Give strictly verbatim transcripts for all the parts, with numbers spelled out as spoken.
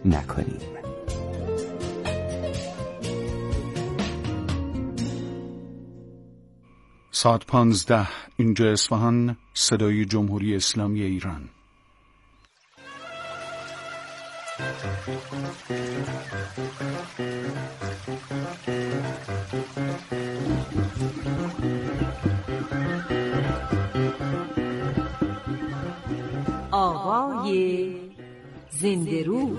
نکنیم. ساعت پانزده، اینجا اصفهان، صدای جمهوری اسلامی ایران. آوای زنده رو.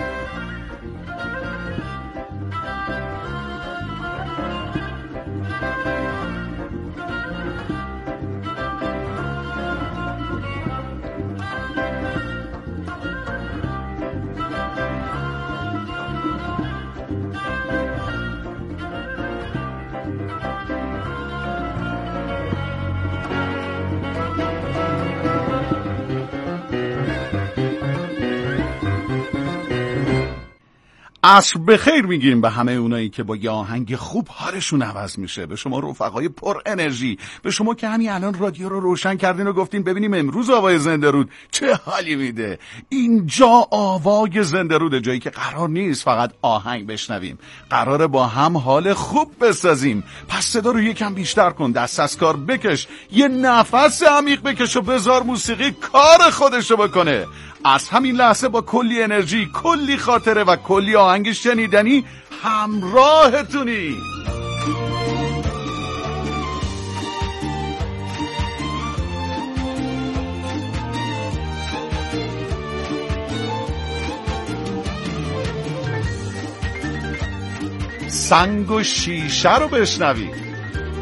عصر بخیر میگیم به همه اونایی که با یه آهنگ خوب حالشون عوض میشه. به شما رفقای پر انرژی، به شما که همین الان رادیو رو روشن کردین و گفتین ببینیم امروز آوای زنده رود چه حالی میده. اینجا آوای زنده روده، جایی که قرار نیست فقط آهنگ بشنویم، قراره با هم حال خوب بسازیم. پس صدا رو یکم بیشتر کن، دست از کار بکش، یه نفس عمیق بکش و بذار موسیقی کار خودشو بکنه. از همین لحظه با کلی انرژی، کلی خاطره و کلی آهنگ شنیدنی همراهتونی. سنگ و شیشه رو بشنوید.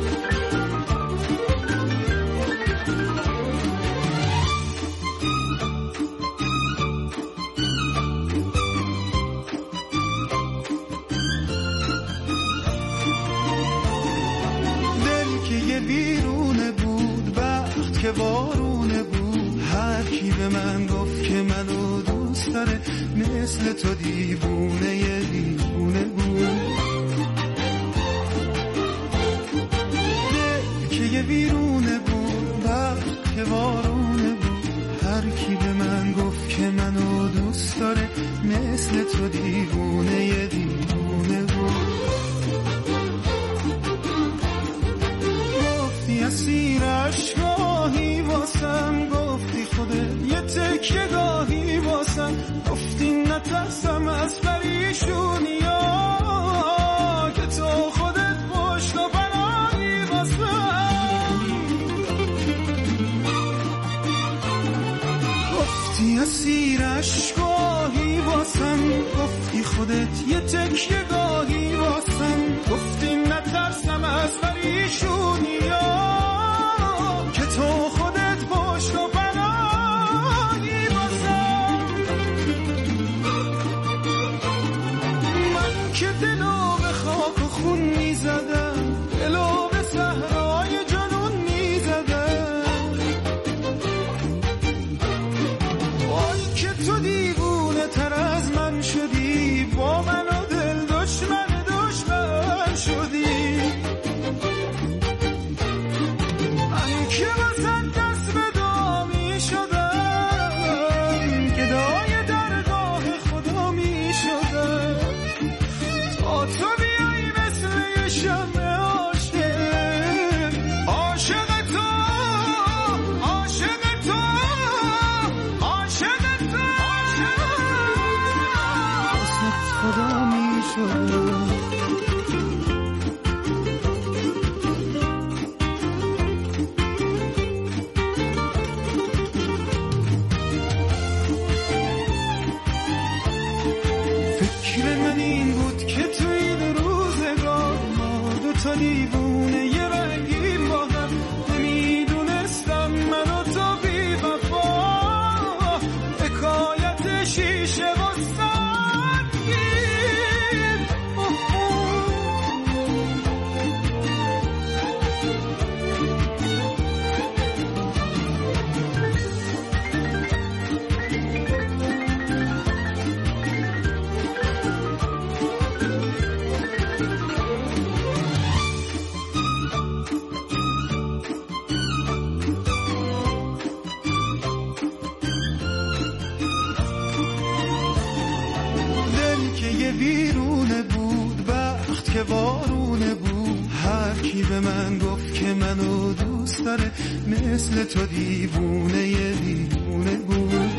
بارونه بود، هر کی به من گفت که منو دوست داره مثل تو دیوونه یه دیوونه بود. دل که یه ویرونه بود، وقت که بارونه بود، هر کی به من گفت که منو دوست داره مثل تو دیوونه یه دیوونه بود. گفتی اسیر عشقاهی واسم، گفتی خودت یه تکیه گاهی واسم، گفتی نترسم از پریشونی ها که تو خودت پشت و پناهی واسم. گفتی اسیر عشقاهی واسم، گفتی خودت یه تکیه گاهی واسم، گفتی نترسم از پریشونی ها که تو خودت پشت و پناهی واسم. من که دلو به خاک و خون میزدم، دلو به صحرای جنون میزدم، وای که تو دیوونه تر از من شدی، با من و دل دشمن دشمن شدی. که واسه دست به دعا می شدم، گدای درگاه خدا می شدم، تا تو بیایی مثل یه شمع عاشق. عاشق تو، عاشق تو، عاشق تو، واسه خدا می شدم. تو دیوونه یه رنگیم با هم، نمیدونستم من و تو بی وفا، حکایت شیشه و سنگین. که یه ویرونه بود، وقت که بارونه بود. هر کی به من گفت که منو دوست داره، مثل تو دیوونه یه دیوونه بود.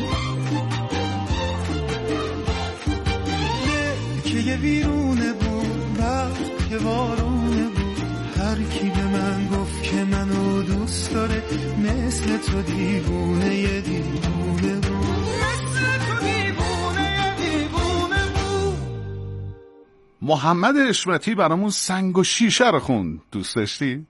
دل که یه ویرونه بود، وقت که بارونه بود. هر کی به من گفت که منو دوست داره، مثل تو دیوونه یه دیوونه بود. مثل تو دیوونه یه دیوونه بود. محمد اشمتی برامون سنگ و شیشه رو خوند. دوست داشتی؟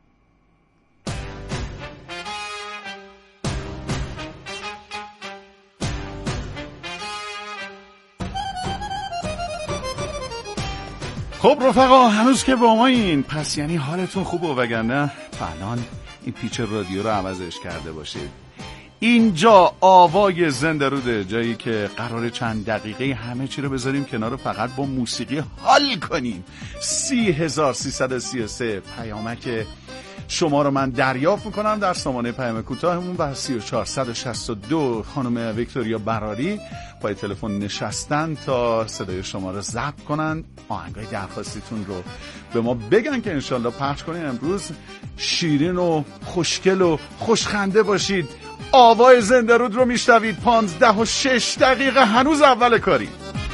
خب رفقا، هنوز که با ما این پس یعنی حالتون خوبه، وگرنه تا الان این پیچ رادیو رو عوضش کرده باشید. اینجا آوای زنده روده، جایی که قراره چند دقیقه همه چی رو بذاریم کنار، فقط با موسیقی حال کنیم. سی هزار سیصد و سی و سه پیامک شما رو من دریافت میکنم در سامانه پیام کوتاهمون و سی و چهار صد و شصت و دو خانم ویکتوریا براری پای تلفن نشستن تا صدای شما رو ضبط کنن، آهنگای درخواستیتون رو به ما بگن که انشالله پخش کنین. امروز شیرین و خوشگل و خوشخنده باشید. آوای زنده رود رو میشنوید. پانزده و شش دقیقه هنوز اول کاری.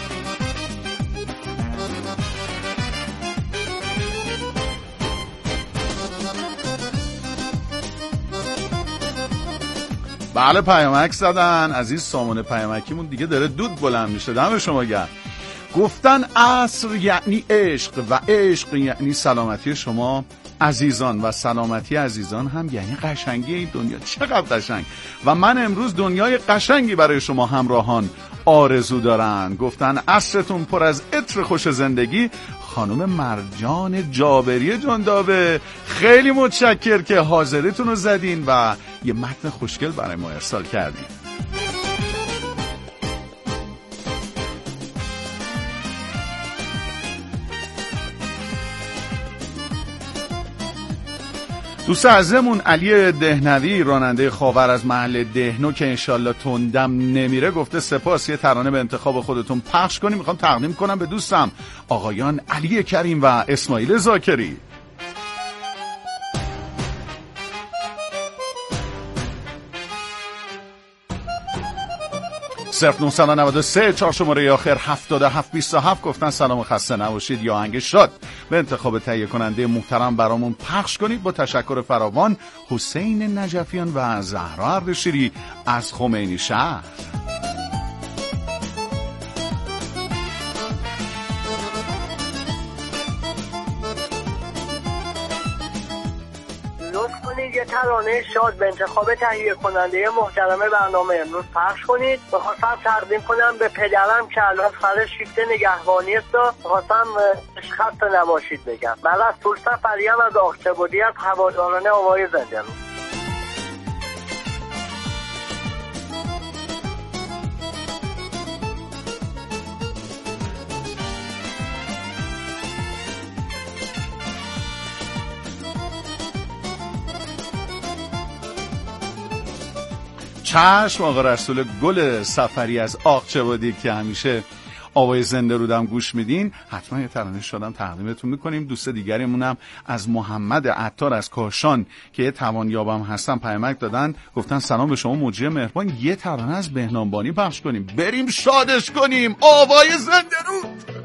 بله پیامک زدن از این سامانه پیامکیمون دیگه داره دود بلند میشه. دم شما گرم. گفتن عصر یعنی عشق و عشق یعنی سلامتی شما عزیزان و سلامتی عزیزان هم یعنی قشنگی این دنیا. چقدر قشنگ. و من امروز دنیای قشنگی برای شما همراهان آرزو دارن. گفتن عصرتون پر از عطر خوش زندگی. خانم مرجان جابری جندابه، خیلی متشکر که حاضریتون رو زدین و یه متن خوشگل برای ما ارسال کردین. دوست عزیزمون علی دهنوی راننده خاور از محل دهنو که انشالله تندم نمیره گفته سپاس، یه ترانه به انتخاب خودتون پخش کنیم. میخوام تقدیم کنم به دوستم آقایان علی کریم و اسماعیل زاکری. صرف نه نه سه چهار شماره آخر هفتاد و هفت بیست و هفت گفتن سلام و خسته نباشید یا آهنگ شاد به انتخاب تهیه کننده محترم برامون پخش کنید. با تشکر فراوان حسین نجفیان و زهرا اردشیری از خمینی شهر. یه ترانه شاد به انتخاب تهیه کننده محترم برنامه امروز پخش کنید. بخواستم تقدیم کنم به پدرم که الان سر شیفت نگهبانی است و بخواستم خسته نباشید بگم. من از طول سفریم از آقچه‌بودی از هواداران آوای زنده رو. چشم آقا رسول گل سفری از آقچه‌بادی که همیشه آوای زنده رودم گوش میدین، حتما یه ترانه شادم تقدیمتون میکنیم. دوست دیگریمونم از محمد عطار از کاشان که یه توانیابم هستن پیامک دادن، گفتن سلام به شما مجری مهربان، یه ترانه از بهنام بانی پخش کنیم بریم شادش کنیم. آوای زنده رود.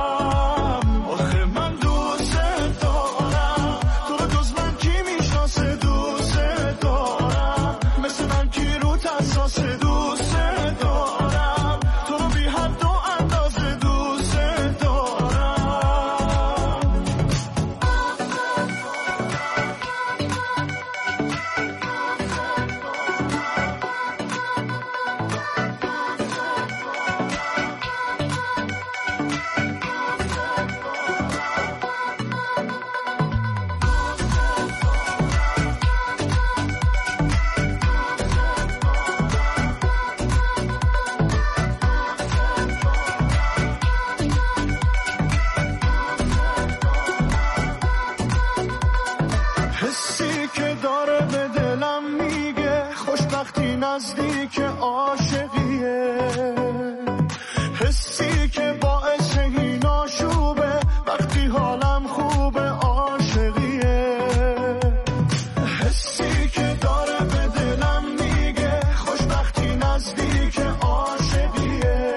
آخه من دوست دارم تو رو جز من کی میشناسه که داره به دلم میگه خوشبختی نزدیک عاشقیه، حسی که باعث این آشوبه وقتی حالم خوبه عاشقیه، حسی که داره به دلم میگه خوشبختی نزدیک عاشقیه،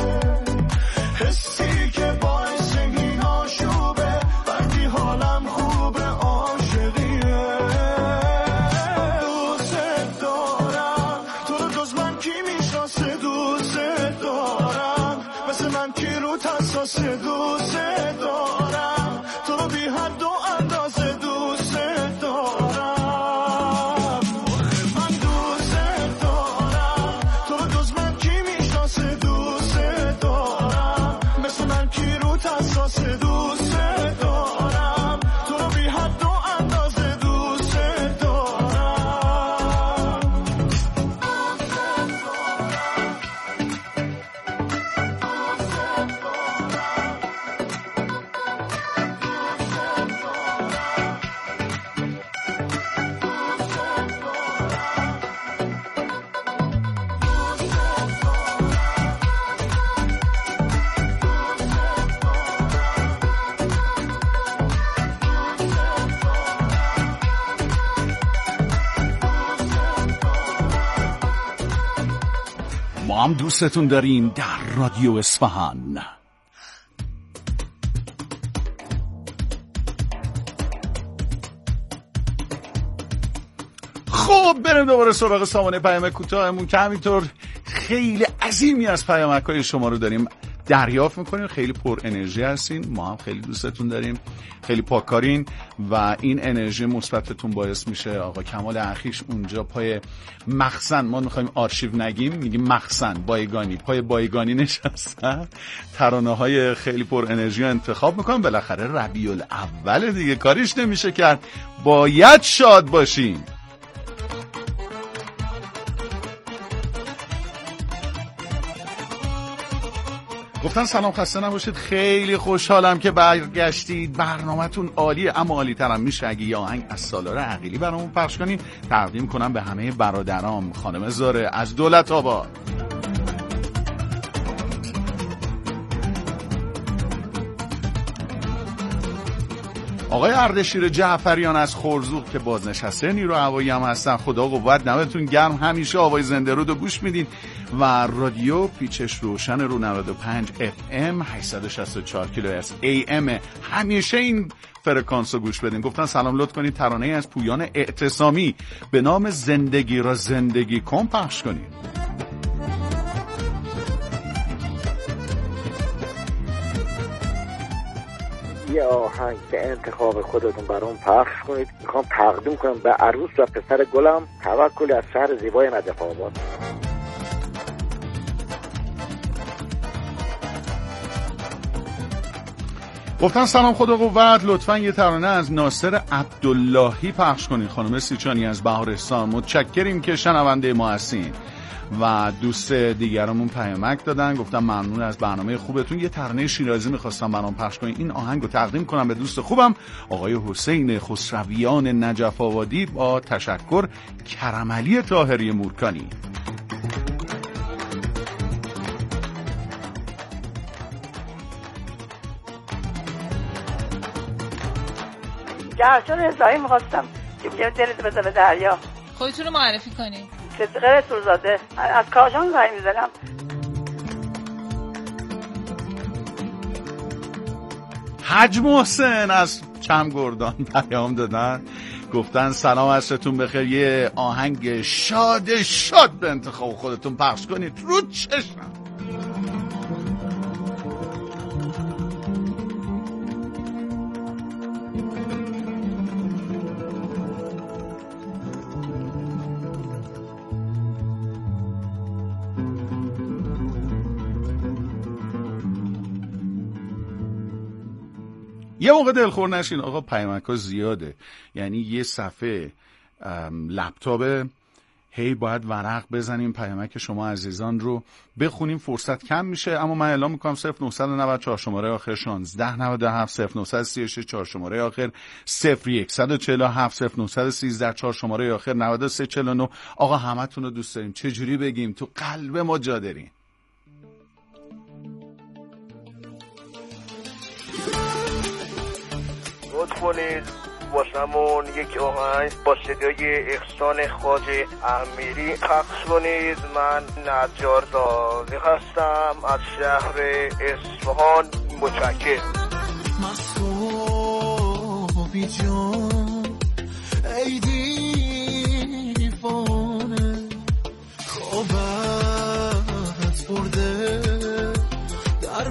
حسی که باعث این آشوبه وقتی حالم خوبه عاشقیه. دوست دارم تو رو جز من کی میشناسه، دوست دارم مثل من کی رو تساس، دوست دارم تو رو بی حد و اندازه، دوست دارم من دوست دارم تو رو جز من کی میشناسه، دوست دارم مثل من کی رو تساس، دوست دارم تو رو بی حد و اندازه، دوست دارم. ما هم دوستتون داریم در رادیو اصفهان. خب بریم دوباره سراغ سامانه پیامک کوتاهمون که همینطور خیلی عظیمی از پیامک‌های شما رو داریم دریافت میکنیم. خیلی پر انرژی هستین، ما هم خیلی دوستتون داریم، خیلی پاکارین و این انرژی مثبتتون باعث میشه آقا کمال اخیش اونجا پای مخزن، ما میخوایم آرشیو نگیم، میگیم مخزن بایگانی، پای بایگانی نشستن ترانه های خیلی پر انرژی رو انتخاب میکنم. بالاخره ربیع الاول دیگه، کاریش نمیشه کرد، باید شاد باشیم. گفتن سلام خسته نباشید، خیلی خوشحالم که برگشتید، برنامه‌تون عالیه، اما عالی ترم میشه اگه یه آهنگ از سالار عقیلی برامون پخش کنین. تقدیم کنم به همه برادرام، خانم زاره از دولت آباد، آقای اردشیر جعفریان از خرزوق که بازنشسته نیرو هوایی هم هستن. خدا قوت، نمتون گرم، همیشه آوای زنده رود رو گوش میدین و رادیو پیچش روشن رو نود و پنج اف ام هشتصد و شصت و چهار کیلوهرتز ای ام، همیشه این فرکانس رو گوش بدین. گفتن سلام، لطف کنید ترانه از پویان اعتصامی به نام زندگی را زندگی کن پخش کنید. یه آهنگ به انتخاب خودتون برام پخش کنید، میخوام تقدیم کنم به عروس و پسر گلم توکلی از شهر زیبای نجف آباد. گفتن سلام، خدا قوت، لطفاً یه ترانه از ناصر عبداللهی پخش کنید. خانم سیچانی از بهارستان، متشکریم که شنونده ما هستین. و دوست دیگرمون پیامک دادن، گفتم ممنون از برنامه خوبتون، یه ترانه شیرازی میخواستم برام پخش کنین. این آهنگ رو تقدیم کنم به دوست خوبم آقای حسین خسرویان نجف آبادی با تشکر کرمعلی طاهری مورکانی. جرشون رضایی میخواستم که بگم دلت بذار به دریا. خودتون رو معرفی کنید. صدقه رسولزاده از کاشان زنگ میزنم. حج محسن از چمگردان پیام دادن، گفتن سلام عصرتون بخیر، یه آهنگ شاد شاد به انتخاب خودتون پخش کنید. رو چشم. یه موقع دلخور نشین آقا، پیامک ها زیاده، یعنی یه صفحه لپتاپ هی باید ورق بزنیم پیامک شما عزیزان رو بخونیم، فرصت کم میشه. اما من اعلام میکنم صفر نه نه چهار شماره آخر شانزده نود و هفت، صفر نه سه شش چهار شماره آخر صفر یک چهار هفت، صفر نه یک سه چهار شماره آخر نود و سه چهل و نه. آقا همتون رو دوست داریم، چجوری بگیم تو قلب ما جا دارین. لطف کنید واسمون یک آهنگ با صدای احسان خواجه امیری پخش کنید. من نجار داغی هستم از شهر اصفهان. متشکرم. مصطفی جان ای دیوانه خوابت برده در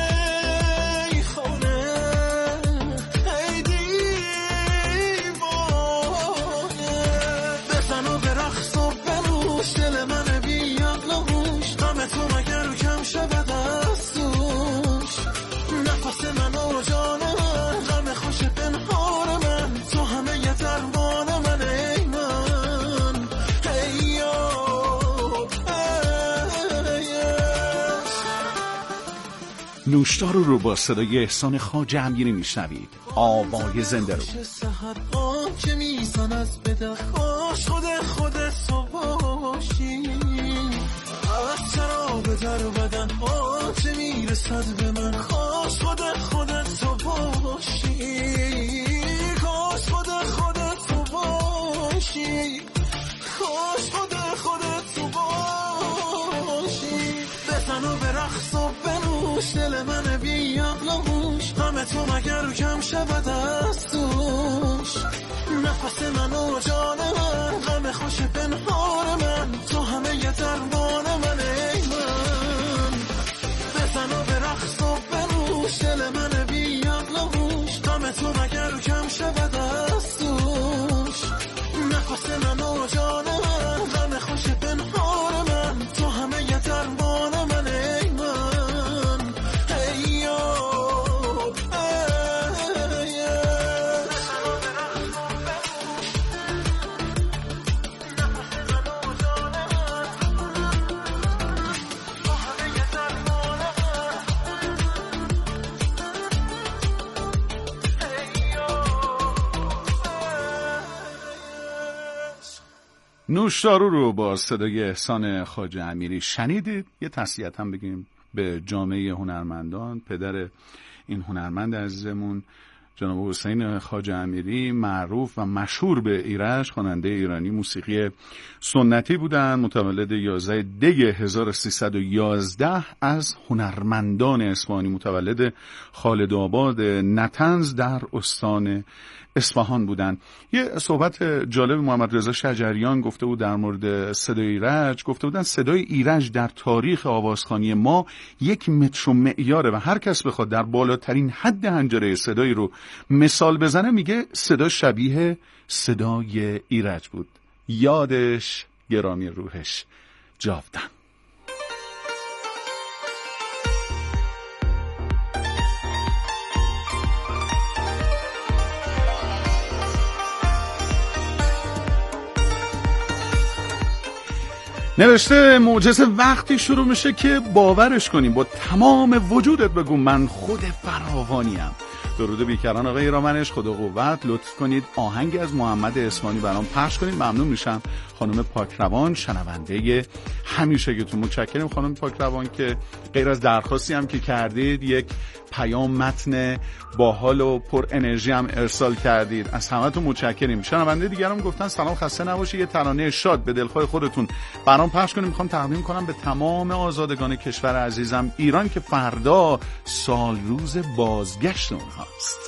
نوشتار رو با صدای احسان خواجه امیری میشنوید. آوای زنده رو که میزن از بده خوش خود خودت تو باشی از شراب در بدن ها که میرسد به من خوش خود خودت تو باشی خوش خود خودت تو باشی خوش خود خودت تو باشی بزن و برقص و بنوش دل من بی عقل و هوش غم تو مگر کم شود از توش نفس من و جان من غم خوش پنهان من تو همه ی درمان من ای من بزن و برقص و بنوش دل من بی عقل و هوش غم تو مگر کم شود از توش نفس من و جان من غم خوش پنهان من تو همه ی درمان من ای من ای نوشدارو رو با صدای احسان خواجه امیری شنیدید. یه تسلیت هم بگیم به جامعه هنرمندان. پدر این هنرمند عزیزمون جناب حسین خواجه امیری معروف و مشهور به ایرج، خواننده ایرانی موسیقی سنتی بودن. متولد یازده دی هزار و سیصد و یازده از هنرمندان اصفهانی، متولد خالد آباد نطنز در استان اصفهان بودن. یه صحبت جالب محمد رضا شجریان گفته بود در مورد صدای ایرج. گفته بودن صدای ایرج در تاریخ آوازخوانی ما یک متر و معیاره و هر کس بخواد در بالاترین حد حنجره صدایی رو مثال بزنه میگه صدا شبیه صدای ایرج بود. یادش گرامی روحش جاودان. نوشته معجزه وقتی شروع میشه که باورش کنیم، با تمام وجودت بگو من خود فراوانیم. درود بیکران آقای ایرامنش، خدا قوت. لطف کنید آهنگی از محمد اصفهانی برام پخش کنید، ممنون میشم. خانم پاکروان شنونده همیشگیتون، متشکرم خانم پاکروان که غیر از درخواستی هم که کردید یک پیام متن باحال و پر انرژی هم ارسال کردید. از همتون متشکریم. شنونده دیگرم گفتن سلام، خسته نباشید، یه ترانه شاد به دلخواه خودتون برام پخش کنید. میخوام تقدیم کنم به تمام آزادگان کشور عزیزم ایران که فردا سال روز بازگشت اونهاست.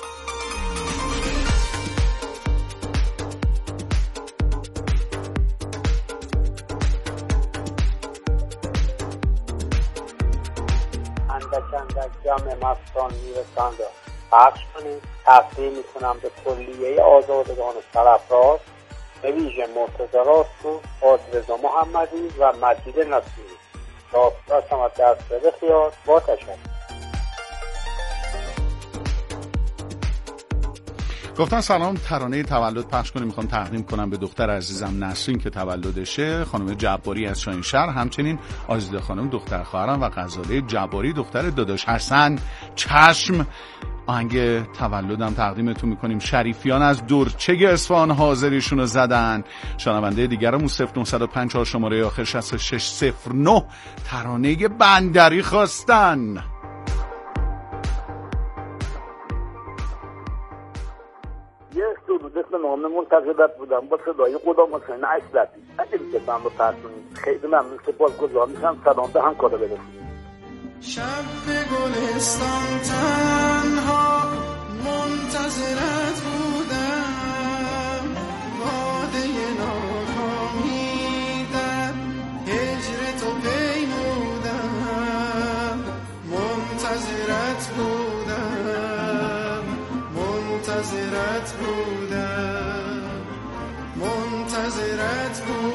اندک اندک جمع مستان میرسند پخش کنید. تفریح میکنم به کلیه آزادگان سرفراز، به ویژه مرتضی راستو، حاجی محمدی و مجید نصیری. راستم از دست بده خیال. با تشکر. گفتن سلام، ترانه تولد پخش کنیم، میخوام تقدیم کنم به دختر عزیزم نسرین که تولدشه، خانم جباری از شاهینشهر، همچنین آزیده خانم دختر خواهرم و غزاله جباری دختر داداش حسن. چشم. آهنگ تولدم تقدیمتون میکنیم. شریفیان از دورچه اصفهان حاضریشون رو زدن. شنونده دیگرمون صفر نه پنج چهار شماره آخر شصت و شش صفر نه ترانه بندری خواستن. یه سرود اسم نام منتظرت بودم با صدای غلام حسین اشرفی. اگه میشه من رو پرسونید خیلی ممنون، سپاسگزار میشم. سلام به همکارا برسونید. شب به گلستان تنها منتظرت بودم، باده ناکامی در هجر تو پیمودم، منتظرت بودم منتظرت بودم منتظرت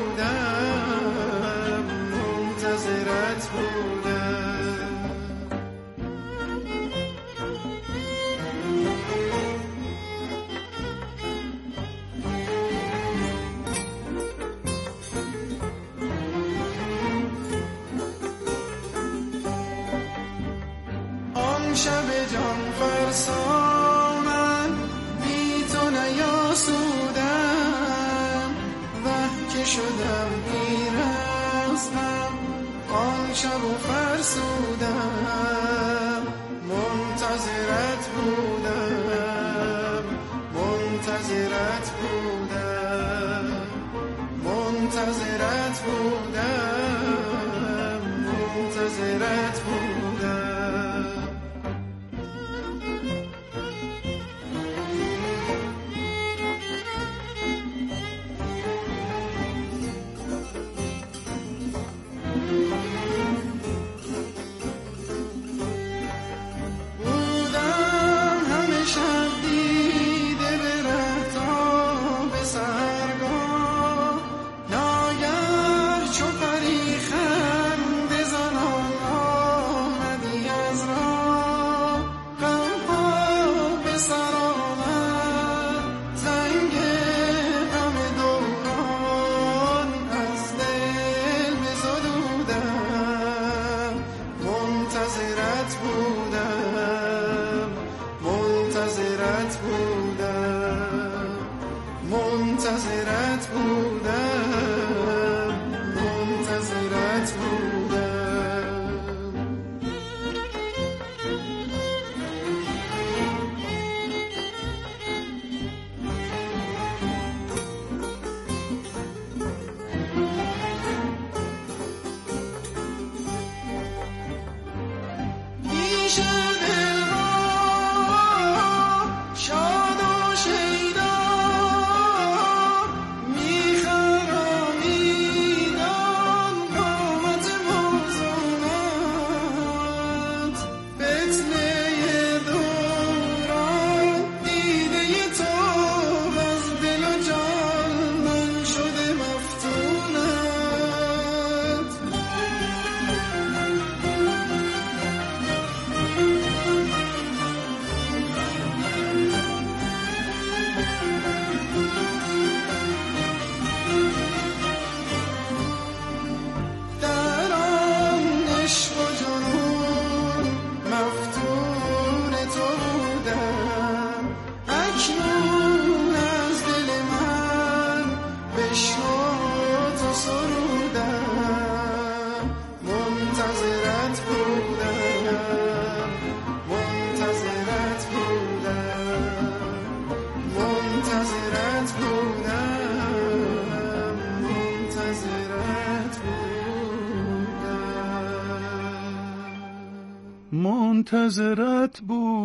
بودم منتظرت بودم. شب جان فرسا من بی تو نیاسودم، وه که شدم پیر از غم آن شب و فرسودم، منتظرت بودم منتظرت بودم منتظرت بودم منتظرت بودم. منتظرت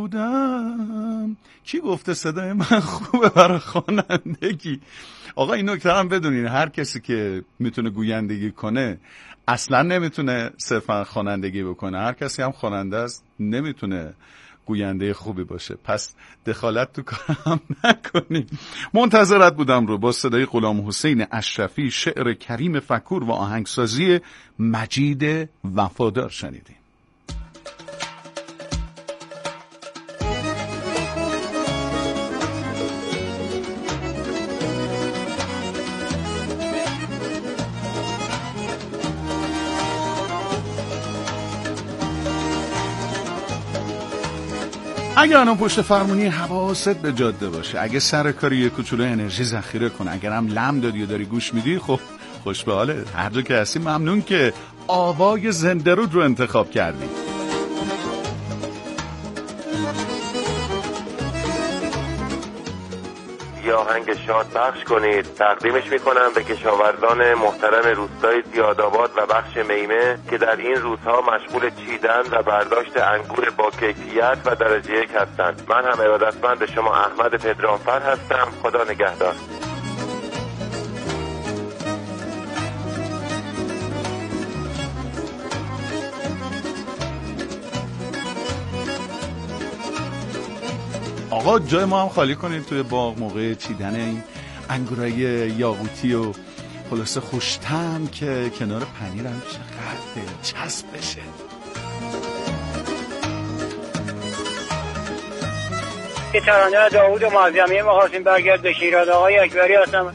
بودم. کی گفته صدای من خوبه برای خوانندگی؟ آقا این نکته هم بدونین، هر کسی که میتونه گویندگی کنه اصلا نمیتونه صرفا خوانندگی بکنه. هر کسی هم خواننده است نمیتونه گوینده خوبی باشه. پس دخالت تو کارم نکنیم. منتظرت بودم رو با صدای غلام حسین اشرفی، شعر کریم فکور و آهنگسازی مجید وفادار شنیدیم. اگه الان پشت فرمونی حواست به جاده باشه، اگه سر کاری یه کوچولو انرژی ذخیره کن، اگر هم لم دادی و داری گوش میدی، خب خوش به حاله. هر جا که هستی ممنون که آوای زنده رود رو انتخاب کردی. یه آهنگ شاد پخش کنید. تقدیمش میکنم به کشاورزان محترم روستای زیادآباد و بخش میمه که در این روزها مشغول چیدن و برداشت انگور با کیفیت و درجه یک هستند. من هم ارادتمند شما احمد پدرامفر هستم. خدا نگهدار. آقا جای ما هم خالی کنید توی باغ موقع چیدن این انگورای یاقوتی و خلاصه خوشتم که کنار پنیرم چقدر دلچسب بشه. که ترانه داوود معظمی ما خواستیم برگرد به شیراز. آقای اکبری هستم.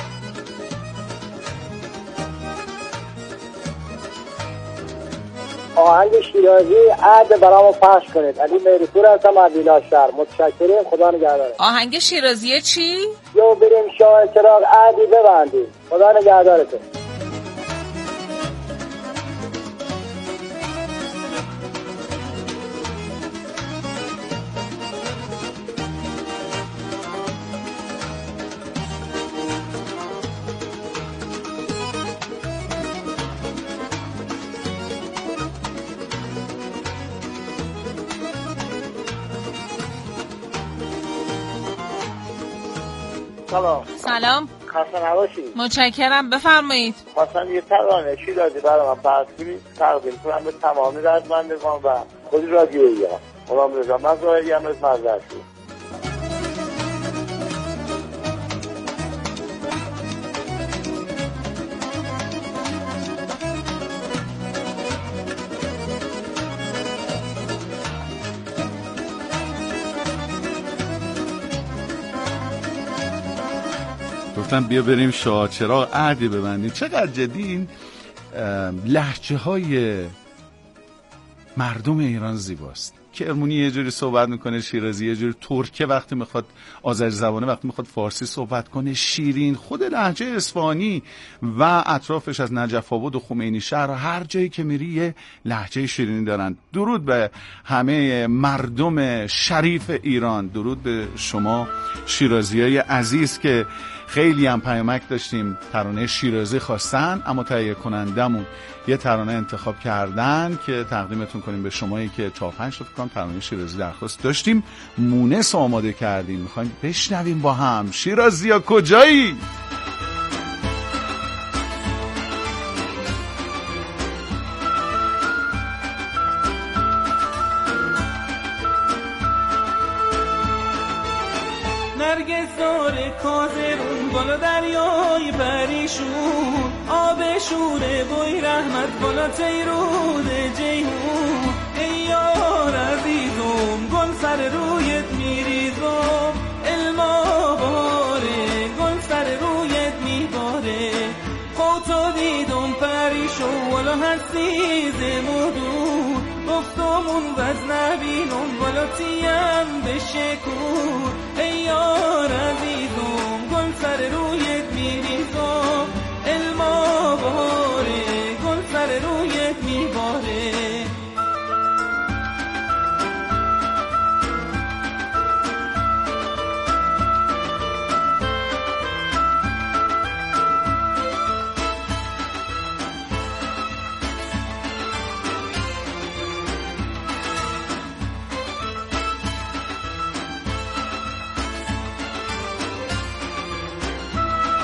آهنگ شیرازی عهد برامو پخش کنید. علی مهرپور هستم از ویلا شهر. متشکرم. خدا نگهدار. آهنگ شیرازی چی؟ یا بریم شاه چراغ عهدی ببندیم. خدا نگهدارتون. سلام. سلام. خسته نباشید. متشکرم. بفرمایید. خواستم یه ترانه شیرازی برای من پخش کنید. تقدیم کنم به تمامی رزمندگان و خود رادیویی ها. غلام رضا مظاهری هم از معذرت شد. گفتم بیا بریم شاه چراغ عهدی ببندیم. چقدر جدی این لهجه های مردم ایران زیباست. کرمونی یه جوری صحبت میکنه، شیرازی یه جوری، ترکه وقتی میخواد آذری زبانه وقتی میخواد فارسی صحبت کنه، شیرین، خود لهجه اصفهانی و اطرافش از نجف آباد و خمینی شهر، هر جایی که میری یه لهجه شیرینی دارن. درود به همه مردم شریف ایران، درود به شما شیرازیای عزیز که خیلی هم پیامک داشتیم ترانه شیرازی خواستن، اما تهیه کنندمون یه ترانه انتخاب کردن که تقدیمتون کنیم به شمایی که چهار پنج تا فکر ترانه شیرازی درخواست داشتیم. مونس آماده کردیم، میخوایم بشنویم با هم. شیرازیا کجایی؟ نرگسدار کازرون بالا دریای پریشون، آب شوره بوی رحمت بالا تیرود جیهون. ای یار عزیزم گل سر رویت میریزم، علما باره گل سر رویت میباره. خودتو دیدم پریشون والا هستی زمودون، گفتمون وز نبینم والا تیم بشکون. ای یار عزیزم